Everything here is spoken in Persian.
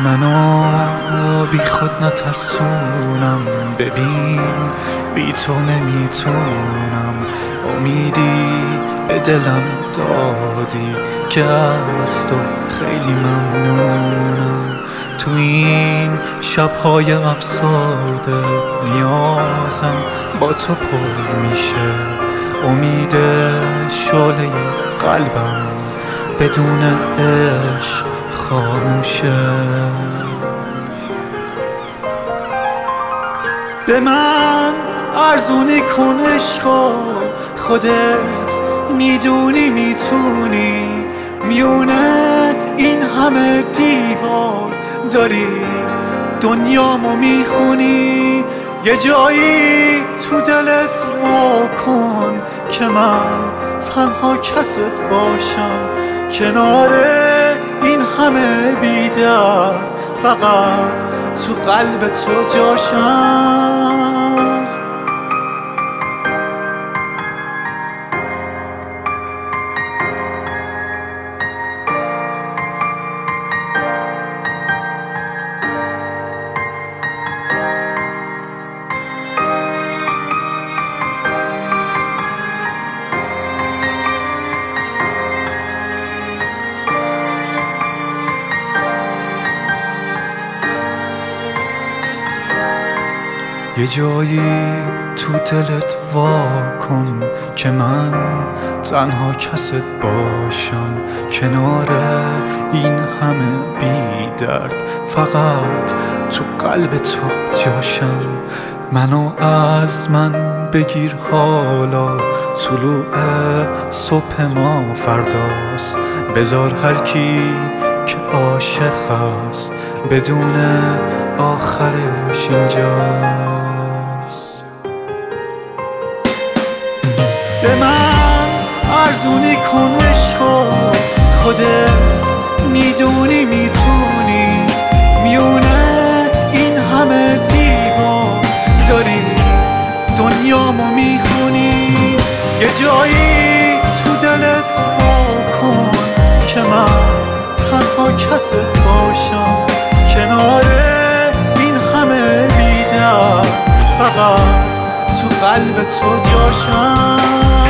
منو بی خود نترسونم، ببین بی تو نمیتونم. امیدی به دلم دادی که از تو خیلی ممنونم. تو این شب‌های افسرده نیازم با تو پر میشه. امید شعله قلبم بدون عشق خاموشه. به من ارزونی کن عشقا، خودت میدونی میتونی. میونه این همه دیوار داری دنیامو میخونی. یه جایی تو دلت وا کن که من تنها کست باشم. کنار این همه بی‌درد فقط تو قلب تو جاشم. یه جایی تو دلت وا کن که من تنها کست باشم. کنار این همه بی درد فقط تو قلب تو جاشم. منو از من بگیر حالا، طلوع صبح ما فرداست. بذار هر کی که عاشق هست بدون آخرش اینجاست. به من ارزونی کن عشقا، خودت میدونی میتونی. میونه این همه دیوار داری دنیامو میخونی. یه جایی تو دلت وا کن که من تنها کست باشم. کنار این همه بی‌درد فقط تو قلب تو جاشم.